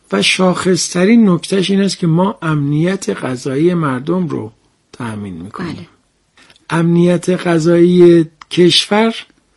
و شاخصترین نکتهش این است که ما امنیت غذایی مردم رو تأمین میکنیم. بله. امنیت غذایی کشور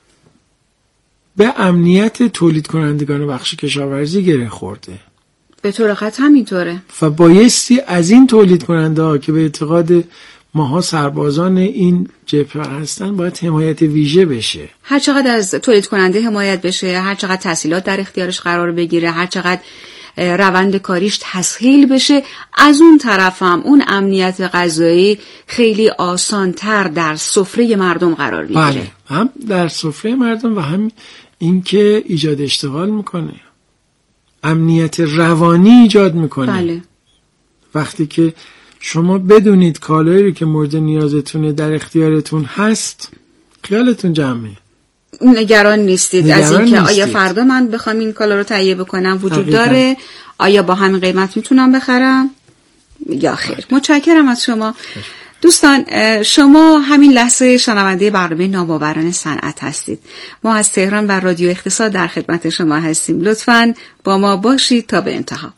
به امنیت تولید کنندگان بخش کشاورزی گره خورده. به طور خط همینطوره. و بایستی از این تولید کننده ها که به اعتقاد ماها سربازان این جبهه هستن باید حمایت ویژه بشه. هر چقدر از تولید کننده حمایت بشه، هر چقدر تسهیلات در اختیارش قرار بگیره، هر چقدر روند کاریش تسهیل بشه، از اون طرف هم اون امنیت غذایی خیلی آسان‌تر در سفره مردم قرار میگیره. بله، هم در سفره مردم و هم اینکه ایجاد اشتغال میکنه، امنیت روانی ایجاد میکنه. بله. وقتی که شما بدونید کالایی رو که مورد نیازتونه در اختیارتون هست، خیالتون جمعه، نگران نیستید از اینکه آیا فردا من بخوام این کالا رو تهیه بکنم وجود داره، آیا با همین قیمت میتونم بخرم یا خیر. متشکرم از شما. دوستان، شما همین لحظه شنونده برنامه نامآوران صنعت هستید. ما از تهران و رادیو اقتصاد در خدمت شما هستیم. لطفاً با ما باشید تا به انتها.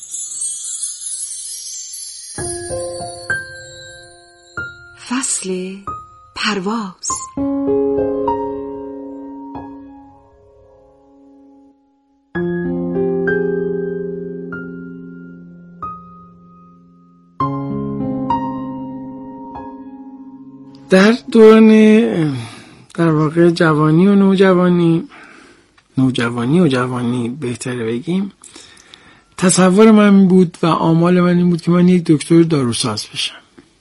فصل پرواز. در دوران در واقع جوانی و نوجوانی بهتره بگیم، تصور من بود و آمال من این بود که من یک دکتر داروساز بشم.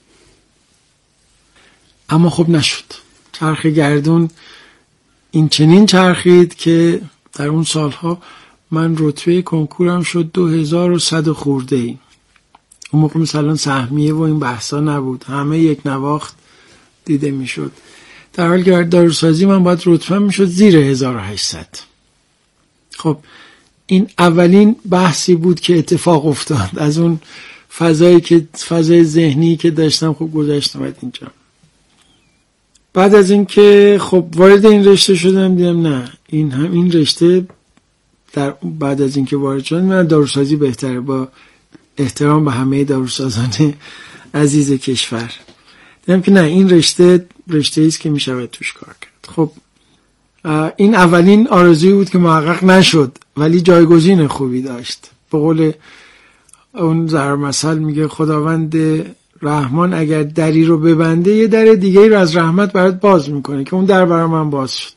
اما خب نشد. چرخ گردون این چنین چرخید که در اون سالها من رتبه کنکورم شد 2100 خورده ای. اون موقع مثلا سهمیه و این بحثا نبود، همه یک نواخت دیده میشد. در حالی که داروسازی من باید رتبه میشد زیر 1800. خب این اولین بحثی بود که اتفاق افتاد. از اون فضای ذهنی که داشتم خب گذشتم اینجا. بعد از اینکه خب وارد این رشته شدم دیدم نه، این رشته بعد از اینکه وارد شدم من داروسازی بهتره، با احترام به همه داروسازان عزیز کشور. دیدم که نه، این رشته ایست که میشود توش کار کرد. خب این اولین آرزویی بود که محقق نشد ولی جایگزین خوبی داشت. به قول اون ضرب مثل میگه خداوند رحمان اگر دری رو ببنده یه در دیگه رو از رحمت برات باز میکنه، که اون در برای من باز شد.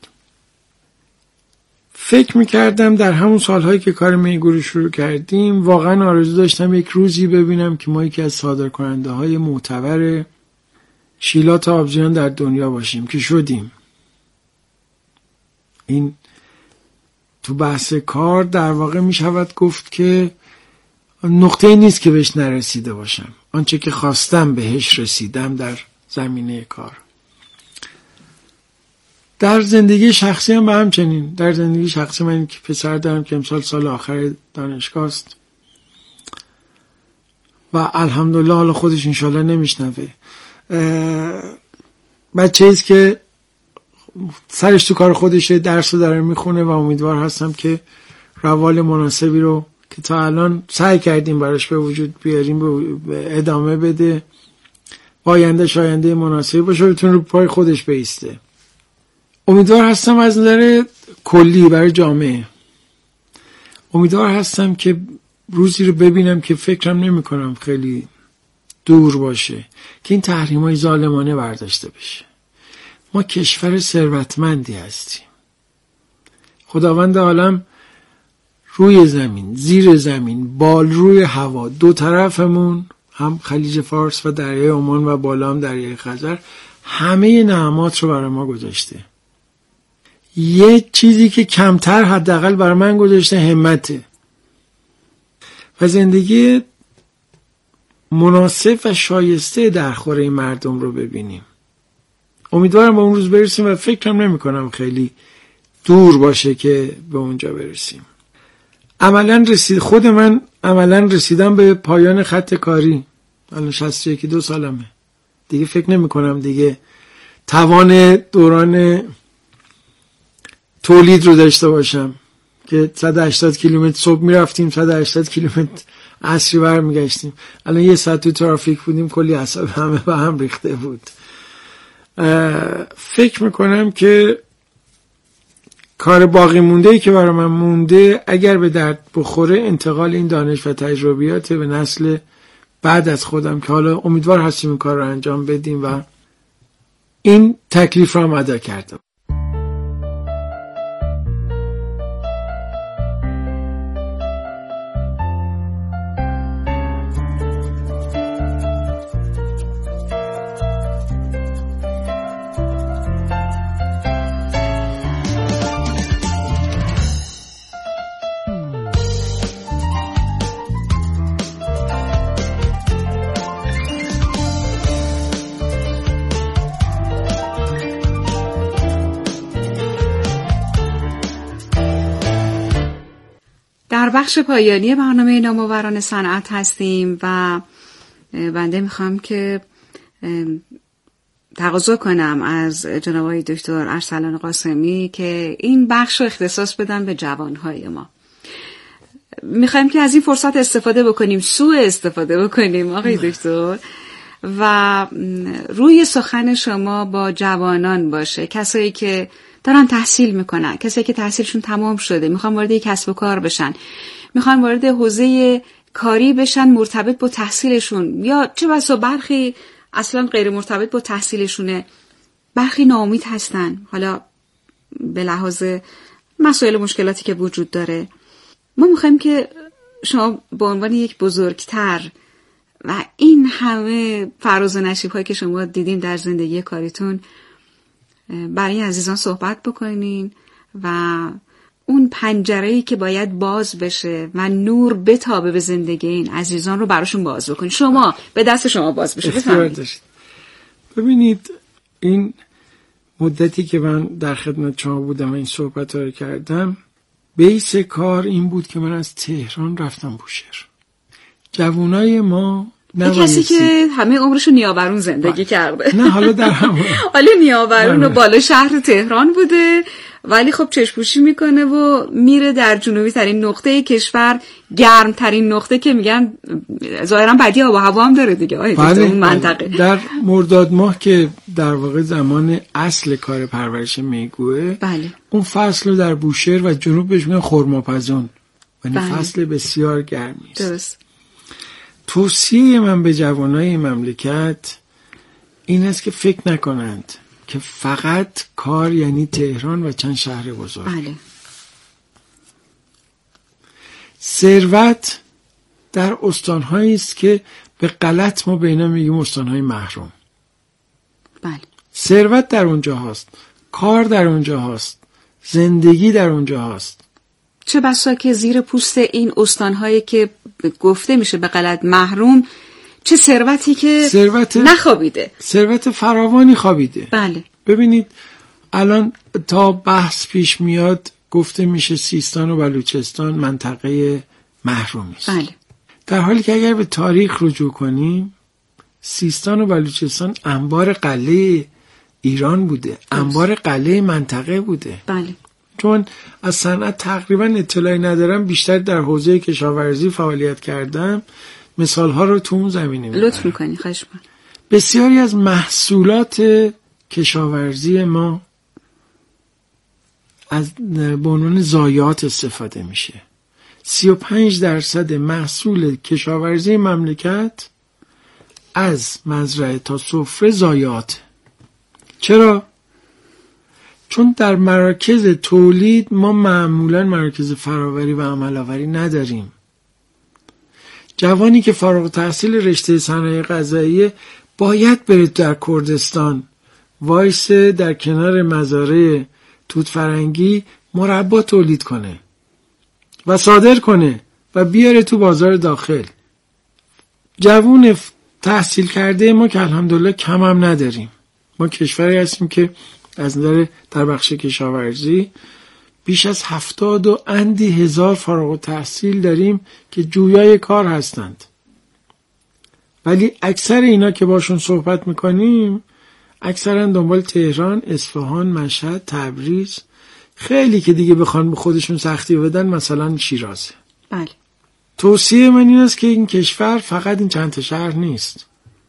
فکر میکردم در همون سالهایی که کار میگوری شروع کردیم واقعا آرزو داشتم یک روزی ببینم که ما یکی از صادرکننده های معتبر شیلات آبجویان در دنیا باشیم، که شدیم. این تو بحث کار در واقع میشود گفت که نقطه‌ای نیست که بهش نرسیده باشم. آنچه که خواستم بهش رسیدم در زمینه کار. در زندگی شخصی هم به همچنین. در زندگی شخصی من که پسر دارم که امسال سال آخر دانشگاه است و الحمدلله حالا خودش انشالله نمیشنوه. بچه ایست که سرش تو کار خودشه، درس رو داره میخونه و امیدوار هستم که روال مناسبی رو که تا الان سعی کردیم براش به وجود بیاریم به ادامه بده، آینده مناسبی باشه، بتونه رو پای خودش بایسته. امیدوار هستم از نظر کلی برای جامعه. امیدوار هستم که روزی رو ببینم که فکرم نمی کنم خیلی دور باشه که این تحریم‌های ظالمانه برداشته بشه. ما کشور ثروتمندی هستیم. خداوند عالم روی زمین، زیر زمین، روی هوا، دو طرفمون، هم خلیج فارس و دریای عمان و بالا هم دریای خزر، همه نعمات رو برای ما گذاشته. یه چیزی که کمتر حداقل برای من گذاشته همته و زندگی مناسب و شایسته در خوره مردم رو ببینیم. امیدوارم به اون روز برسیم و فکرم نمی کنم خیلی دور باشه که به اونجا برسیم. خود من عملاً رسیدم به پایان خط کاری. الان 61 سالمه. دیگه فکر نمی کنم دیگه توان دوران تولید رو داشته باشم که 180 کیلومتر صبح میرفتیم 180 کیلومتر عصری برمیگشتیم. الان یه ساعت تو ترافیک بودیم، کلی اعصاب همه به هم ریخته بود. فکر میکنم که کار باقی مونده که برای من مونده اگر به درد بخوره انتقال این دانش و تجربیات به نسل بعد از خودم که حالا امیدوار هستیم این کار رو انجام بدیم و این تکلیف رو هم ادا کردم. در بخش پایانی برنامه نامآوران صنعت هستیم و بنده میخوام که تقاضا کنم از جناب آقای دکتر ارسلان قاسمی که این بخش رو اختصاص بدن به جوانهای ما. میخوایم که از این فرصت استفاده بکنیم، سوء استفاده بکنیم آقای دکتر، و روی سخن شما با جوانان باشه، کسایی که دارن تحصیل میکنن، کسایی که تحصیلشون تمام شده میخوان وارد یک کسب و کار بشن، میخوان وارد حوزه کاری بشن مرتبط با تحصیلشون، یا چه بسا برخی اصلا غیر مرتبط با تحصیلشونه، برخی ناامید هستن حالا به لحاظ مسائل و مشکلاتی که وجود داره. ما میخوایم که شما به عنوان یک بزرگتر و این همه فراز و نشیب‌هایی که شما دیدیم در زندگی کاریتون برای عزیزان صحبت بکنین و اون پنجره‌ای که باید باز بشه و نور بتابه به زندگی این عزیزان رو براشون باز بکنین. شما به دست شما باز بشه. ببینید این مدتی که من در خدمت شما بودم و این صحبت رو کردم، بیس کار این بود که من از تهران رفتم بوشهر. جوانای ما کسی که همه عمرشو نیاورون زندگی کرده، نه حالا در همون حالا نیاورون و بالا شهر تهران بوده، ولی خب چشم‌پوشی میکنه و میره در جنوبی ترین نقطه کشور، گرم ترین نقطه که میگن ظاهرا بدی آب و هوا هم داره دیگه اون منطقه. در مرداد ماه که در واقع زمان اصل کار پرورش میگوه، بله. اون فصل رو در بوشهر و جنوب بهش میگن خرماپزون، یعنی فصل بسیار گرمی است. درست. توصیه من به جوانای مملکت این است که فکر نکنند که فقط کار یعنی تهران و چند شهر بزرگ. بله. ثروت در استانهایی است که به غلط ما به اینا میگیم استانهای محروم. بله. ثروت در اونجا هست، کار در اونجا هست، زندگی در اونجا هست. چه بسا که زیر پوست این استانهایی که گفته میشه به غلط محروم، چه ثروتی که نخوابیده، ثروت فراوانی خوابیده. بله. ببینید الان تا بحث پیش میاد گفته میشه سیستان و بلوچستان منطقه محرومی است. بله. در حالی که اگر به تاریخ رجوع کنیم، سیستان و بلوچستان انبار قلعه ایران بوده، انبار قلعه منطقه بوده. بله. چون از صنعت تقریبا اطلاعی ندارم، بیشتر در حوزه کشاورزی فعالیت کردم، مثالها رو تو اون زمینه میبرم. لطف میکنی، خواهش میکنم. بسیاری از محصولات کشاورزی ما از به عنوان ضایعات استفاده میشه. 35% محصول کشاورزی مملکت از مزرعه تا سفره ضایعات. چرا؟ چون در مراکز تولید ما معمولا مراکز فراوری و عمل‌آوری نداریم. جوانی که فارغ التحصیل رشته صنایع غذایی باید بره در کردستان وایسه در کنار مزارع توت فرنگی مربا تولید کنه و صادر کنه و بیاره تو بازار داخل. جوان تحصیل کرده ما که الحمدلله کم هم نداریم. ما کشوری هستیم که از نظر در بخش کشاورزی بیش از 70,000 فارغ التحصیل داریم که جویای کار هستند. ولی اکثر اینا که باشون صحبت میکنیم اکثرا دنبال تهران، اصفهان، مشهد، تبریز خیلی که دیگه بخوان به خودشون سختی بدن، مثلا شیرازه. بله. توصیه من این است که این کشور فقط این چند تا شهر نیست.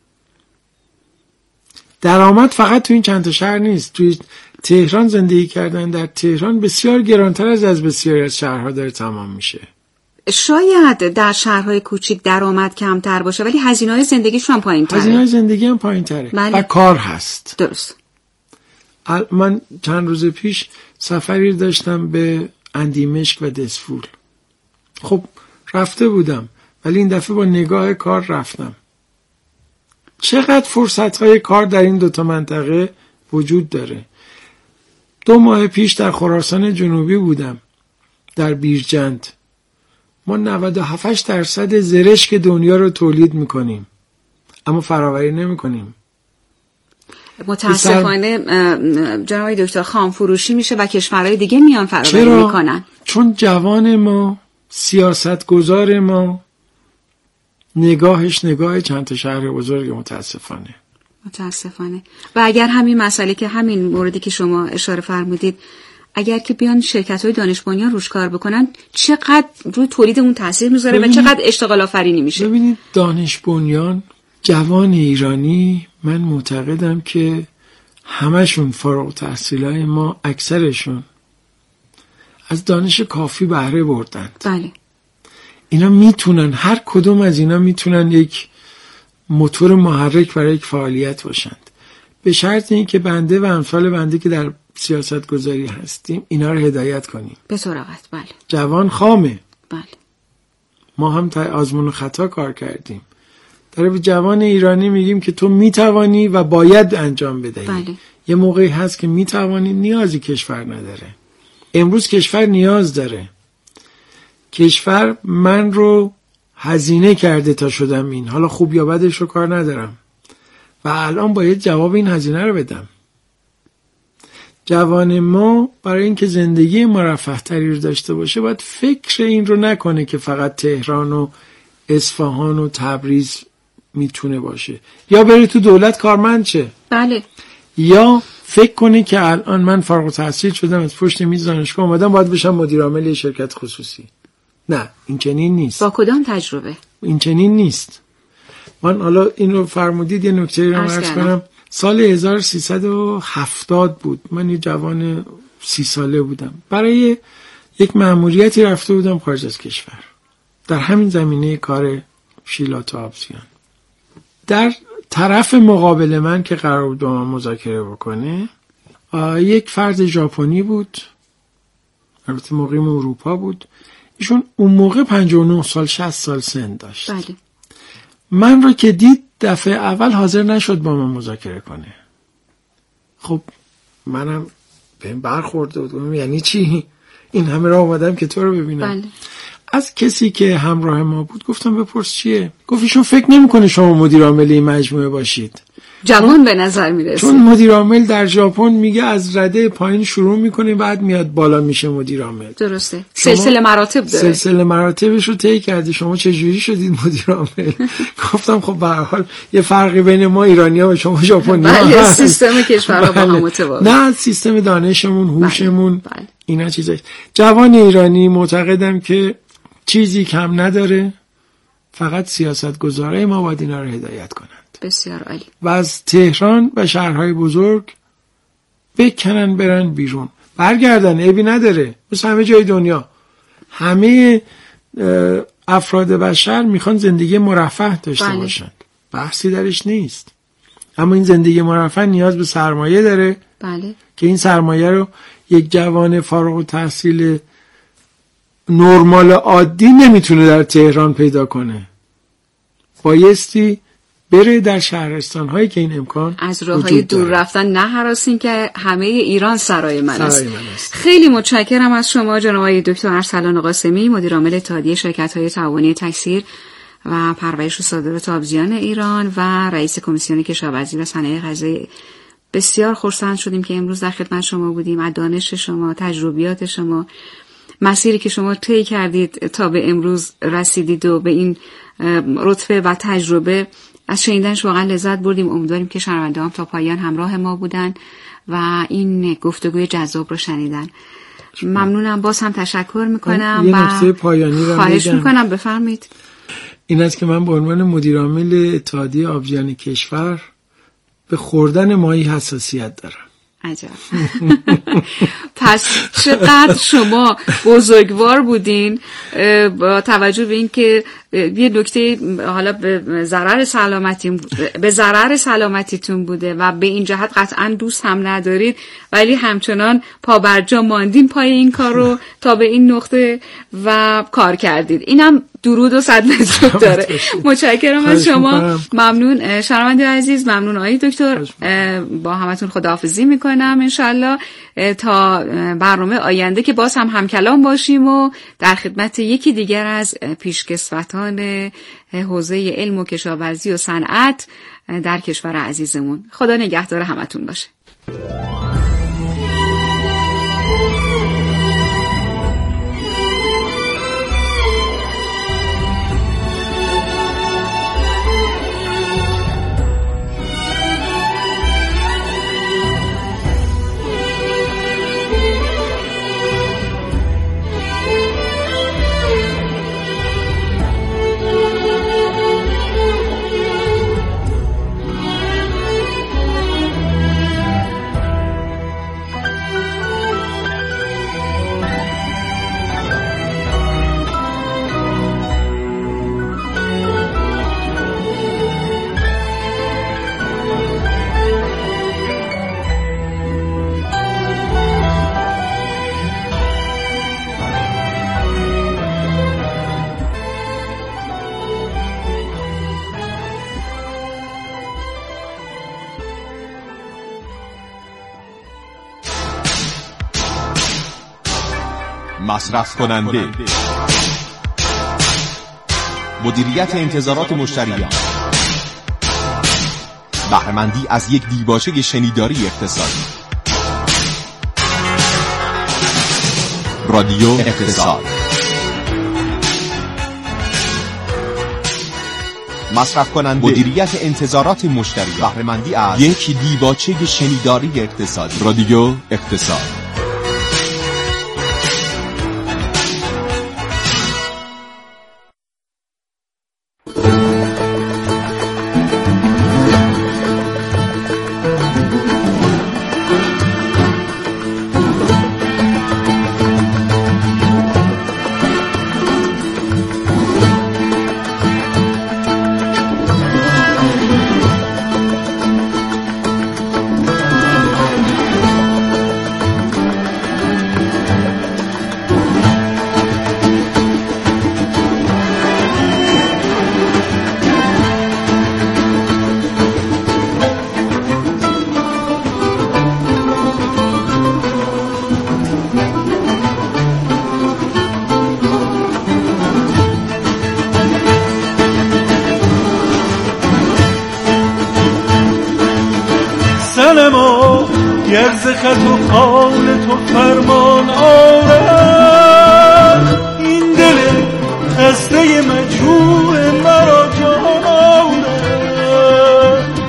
درآمد فقط تو این چند تا شهر نیست. توی تهران زندگی کردن در تهران بسیار گرانتر از بسیاری از شهرها داره تمام میشه. شاید در شهرهای کوچیک درآمد کمتر باشه ولی هزینه‌های زندگیشون هم پایین‌تره. هزینه‌های زندگی هم پایین‌تره. بله. و کار هست. درست. من چند روز پیش سفری داشتم به اندیمشک و دسفول. خب رفته بودم ولی این دفعه با نگاه کار رفتم. چقدر فرصت‌های کار در این دوتا منطقه وجود داره. 2 ماه پیش در خراسان جنوبی بودم، در بیرجند. ما 97% زرشک دنیا رو تولید میکنیم اما فراوری نمیکنیم. متاسفانه جناب دکتر خام فروشی میشه و کشورهای دیگه میان فراوری میکنن. چون جوان ما، سیاستگزار ما نگاهش نگاه چند تا شهر بزرگ. متاسفانه. و اگر همین مسئله که همین موردی که شما اشاره فرمودید، اگر که بیان شرکت‌های دانش بنیان روش کار بکنن، چقدر روی تولید اون تاثیر میذاره و چقدر اشتغال آفرینی میشه. ببینید دانش بنیان، جوان ایرانی، من معتقدم که همشون فارغ التحصیلای ما، اکثرشون از دانش کافی بهره بردند. بله. اینا میتونن، هر کدوم از اینا میتونن یک موتور محرک برای یک فعالیت باشند، به شرط اینکه بنده و امثال بنده که در سیاست گذاری هستیم اینا رو هدایت کنیم. به سراغت. بله. جوان خامه. بله. ما هم تا آزمون و خطا کار کردیم. در به جوان ایرانی میگیم که تو میتوانی و باید انجام بدهی. بله. یه موقعی هست که میتوانی، نیازی کشور نداره. امروز کشور نیاز داره. کشور من رو هزینه کرده تا شدم این. حالا خوب یا بدش رو کار ندارم و الان باید جواب این هزینه رو بدم. جوان ما برای اینکه زندگی مرفه تری رو داشته باشه باید فکر این رو نکنه که فقط تهران و اصفهان و تبریز میتونه باشه، یا بره تو دولت کارمند شه. بله. یا فکر کنه که الان من فارغ التحصیل شدم، از پشت میز دانشگاه اومدم، باید بشم مدیر عامل شرکت خصوصی. نه، این چنین نیست. با کدام تجربه؟ این چنین نیست. من حالا اینو فرمودید یه نکته رو عرض کنم. سال 1370 بود، من یه جوان 30 ساله بودم، برای یک مأموریتی رفته بودم خارج از کشور در همین زمینه کار شیلات و آبزیان. در طرف مقابل من که قرار بود با من مذاکره بکنه یک فرد ژاپنی بود، البته مقیم اروپا بود. ایشون اون موقع 59 سال 60 سال سن داشت. بله. من رو که دید دفعه اول حاضر نشد با من مذاکره کنه. خب منم بهم برخورده بود، یعنی چی؟ این همه راه اومدم که تو رو ببینم. بله. از کسی که همراه ما بود گفتم بپرس چیه؟ گفت ایشون فکر نمی‌کنه شما مدیر عامل این مجموعه باشید. جوان به نظر میرسه. چون مدیر عامل در ژاپن میگه از رده پایین شروع میکنه بعد میاد بالا میشه مدیر عامل. درسته. سلسله مراتب داره. سلسله مراتبش رو طی کردی. شما چه جوری شدید مدیر عامل؟ گفتم خب به هر حال یه فرقی بین ما ایرانی‌ها و شما ژاپنی‌ها هست. سیستم کشورها با هم متفاوته. نه، سیستم دانشمون، هوشمون، اینا چیزاش. جوان ایرانی معتقدم که چیزی کم نداره، فقط سیاستگزارای ما باید اینا رو هدایت کنند. بسیار عالی. و از تهران و شهرهای بزرگ بکنن برن بیرون، برگردن، عیبی نداره. مثل همه جای دنیا همه افراد بشر میخوان زندگی مرفه داشته باشن، بحثی درش نیست. اما این زندگی مرفه نیاز به سرمایه داره. بله. که این سرمایه رو یک جوان فارغ التحصیل نرمال عادی نمیتونه در تهران پیدا کنه. بایستی بره در شهرستان هایی که این امکان از راههای دور رفتن نه هراسین که همه ایران سرای من است. خیلی متشکرم از شما جناب آقای دکتر ارسلان قاسمی، مدیر عامل اتحادیه شرکت های تعاونی تکثیر و پرورش و صادرات آبزیان ایران و رئیس کمیسیون کشاورزی و صنایع غذایی. بسیار خرسند شدیم که امروز در خدمت شما بودیم. از دانش شما، تجربیات شما، مسیری که شما طی کردید تا به امروز رسیدید و به این رتبه و تجربه، از شنیدنش واقعا لذت بردیم. امیدواریم که شنونده‌ها تا پایان همراه ما بودن و این گفتگوی جذاب رو شنیدن. ممنونم، باز هم تشکر میکنم. یه نکته پایانی رو خواهش میکنم بفرمایید. این است که من به عنوان مدیر عامل اتحادیه آبیان کشور به خوردن ماهی حساسیت دارم. عجب. پس چقدر شما بزرگوار بودین با توجه به این که یه نکته حالا به ضرر سلامتیتون بوده و به این جهت قطعا دوست هم ندارید، ولی همچنان پابرجا ماندین پای این کار رو تا به این نقطه و کار کردید. اینم درود و صد مطلب داره. متشکرم از شما. ممنون شنونده عزیز، ممنون آقای دکتر. با همتون خداحافظی میکنم انشالله تا برنامه آینده که باز هم همکلام باشیم و در خدمت یکی دیگر از پیشکسوتان حوزه علم و کشاورزی و صنعت در کشور عزیزمون. خدا نگهدار همتون باشه. مصرف کننده، مدیریت انتظارات مشتریان، بهره‌مندی از یک دیباچه شنیداری اقتصادی. رادیو اقتصاد. مصرف کننده، مدیریت انتظارات مشتریان، بهره‌مندی از یک دیباچه شنیداری اقتصادی. رادیو اقتصاد. گرز خط و قول تو فرمان آرد، این دل خسته مجروح مرا جان آرد.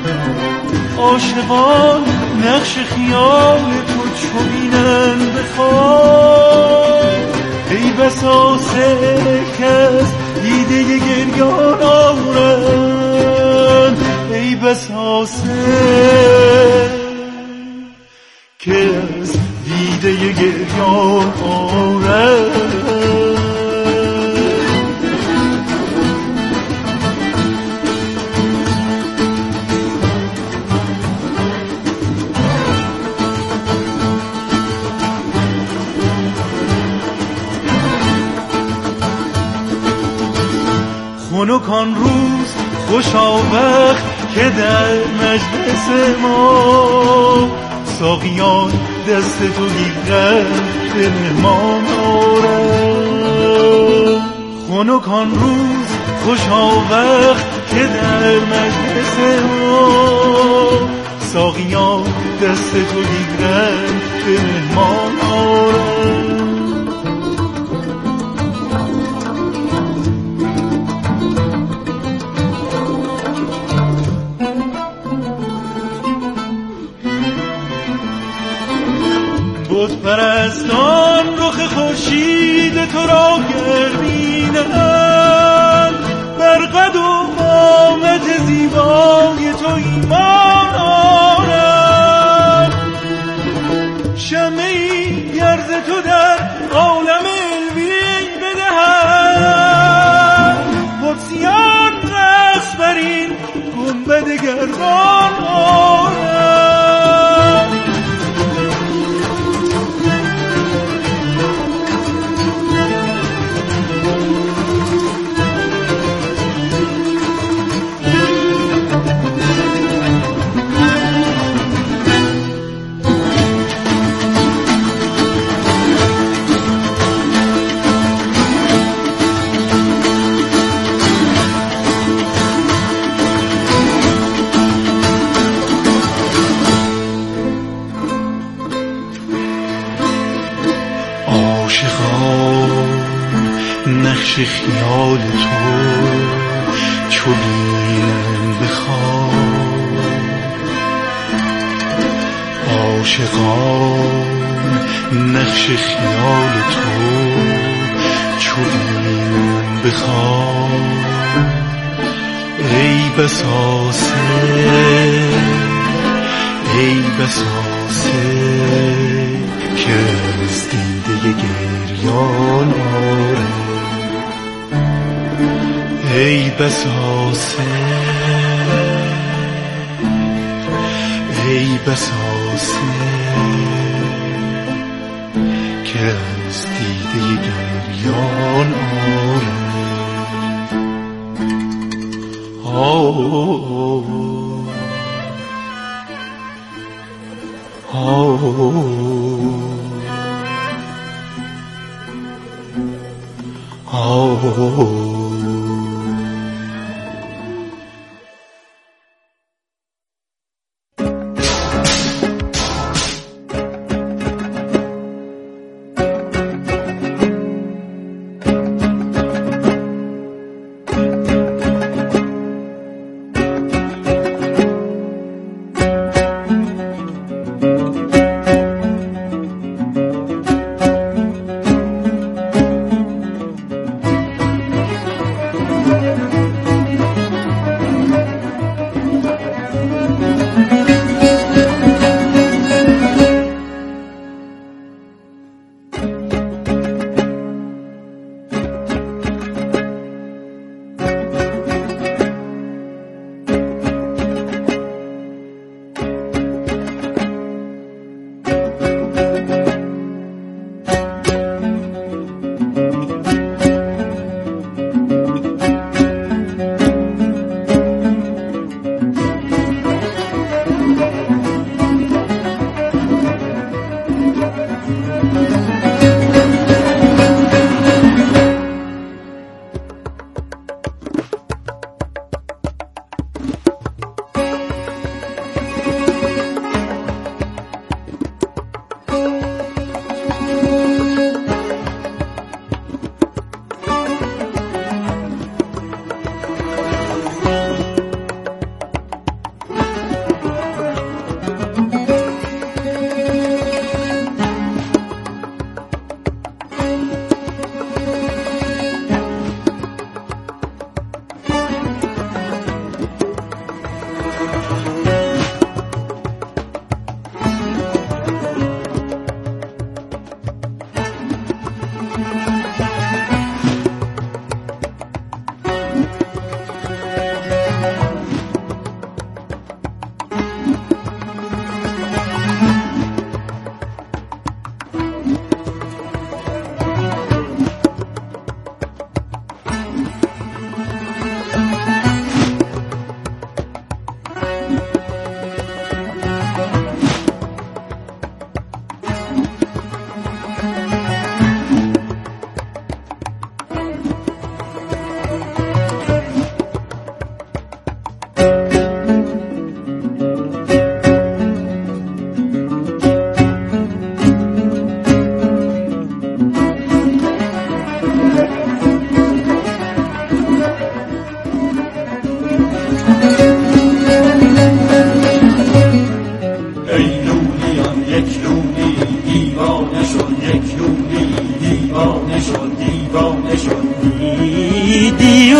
عاشقان نقش خیال تو چو بینند به خواب، ای بسا سر کس دیده گریان آرد، ای بسا سر که از دیده گریان آرد. خنک آن روز خوشا وقت که در مجلس ما ساقیان دست تو گیرند به مهمان آرند. خنک آن روز خوشا وقت که در مجلس ما ساقیان دست تو گیرند به مهمان آرند. بود پرستان رخ خورشید تو را گردیدند، بر قد و قامت زیبای تو ایمان آرند. شمعی گرز تو در عالم علوی بدهد، قدسیان رقص بر این گنبد گردان آرند. نقش خیال تو چو بینم به خواب، عاشقان نقش خیال تو چو بینم به خواب. ای بسا که از دیده گریان آره. ای بسا که از دیده گریان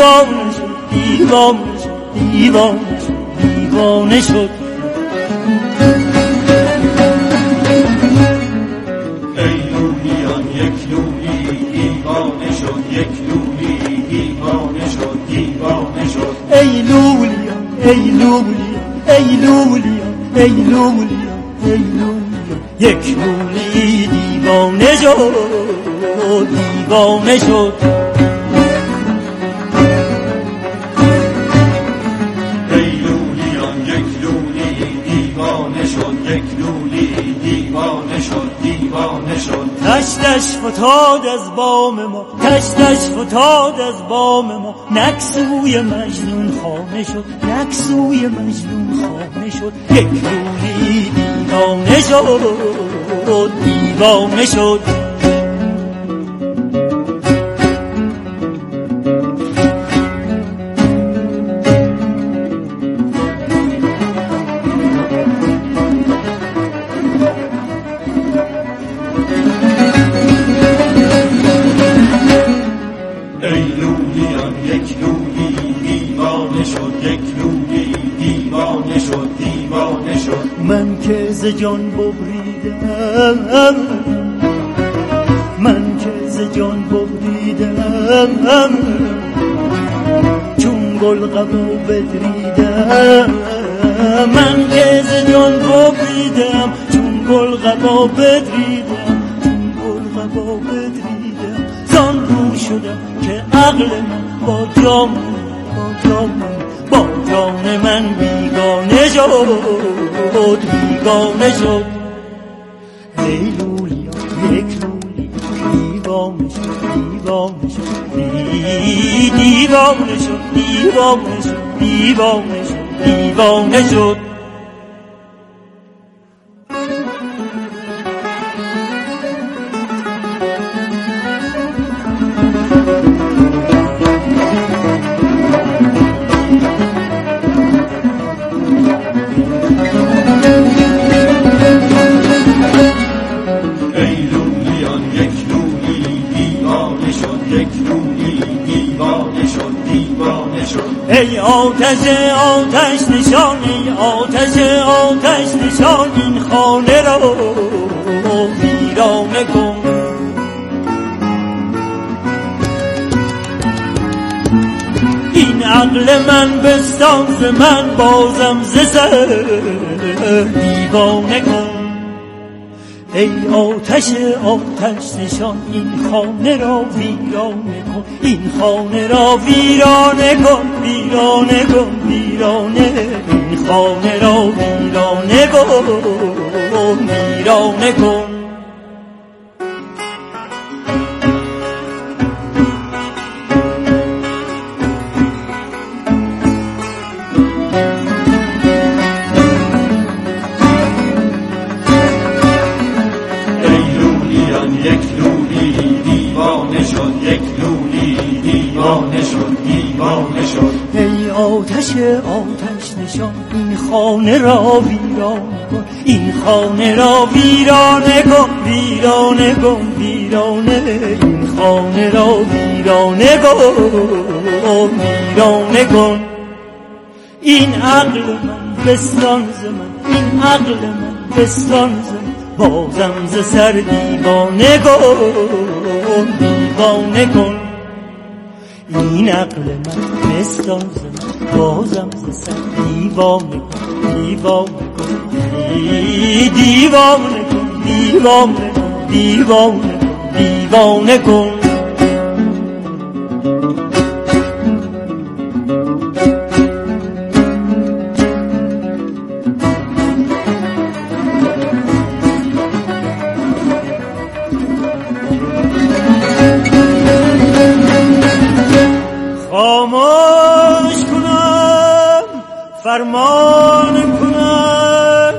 دیوانه شد دیوانه شد دیوانه شد دیوانه شد ای لولیان یک لولی دیوانه شد یک لولی دیوانه شد دیوانه شد ای لولیان ای لولیان ای لولیان ای لولیان ای لولیان یک لولی دیوانه شد دیوانه شد ای لولیان یک لولی دیوانه شد یک لولی دیوانه شد دیوانه شد تشتش فتاد از بام ما تشتش فتاد از بام ما نکسوی مجنون خانه شد نکسوی مجنون خانه شد یک لولی دیوانه شد دیوانه شد من که ز جان ببریدم من که ز جان ببریدم چون گل قبا بدریدم من که ز جان ببریدم چون گل قبا بدریدم چون گل قبا بدریدم زان رو شدم که عقل من با جان با جان من بیگانه شد بیگانه شد ای لولیا یک لولی دیوانه شد دیوانه شد دیوانه شد دیوانه شد دیوانه شد دیوانه شد ای آتش آتش نشان ای آتش آتش نشان این خانه را ویرانه کن این عقل من بستان ز من بازم ز سر دیوانه کن ای آتش آتش نشان این خانه را ویرانه کن این خانه را ویرانه کن ویرانه کن ویرانه این خانه را ویرانه کن ویرانه کن یک لولی دیوانه شد یک لولی دیوانه شد دیوانه شد ای آتش آتش نشان این خانه را ویرانه کن این خانه را ویرانه کن ویرانه کن ویرانه این خانه را ویرانه کن ویرانه کن این عقل من بستان ز من این عقل من بستان ز من بازم ز سر دیوانه کن دیوانه کن این عقل من بستان ز من بازم ز سر دیوانه کن دیوانه کن دیوانه کن دیوانه کن دیوانه کن دیوانه کن خاموش کنم فرمان کنم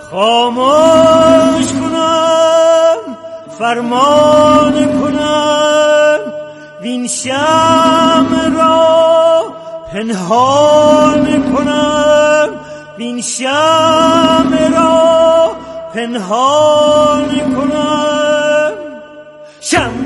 خاموش کنم فرمان کنم وین شمع را پنهان کنم وین شمع را پنهان کنم